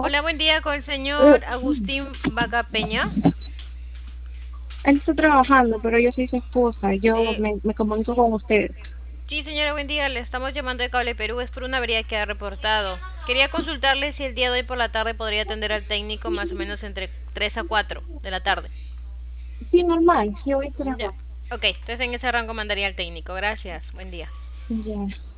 Hola, buen día con el señor Agustín Vaca Peña. Él está trabajando, pero yo soy su esposa. Yo Eh, me comunico con ustedes. sí, señora, buen día. Le estamos llamando de Cable Perú. Es por una avería que ha reportado. Quería consultarle si el día de hoy por la tarde podría atender al técnico más o menos entre 3 a 4 de la tarde. Sí, normal. Yo voy a estar Ya. acá. Ok, entonces en ese rango mandaría al técnico. Gracias. Buen día. Ya.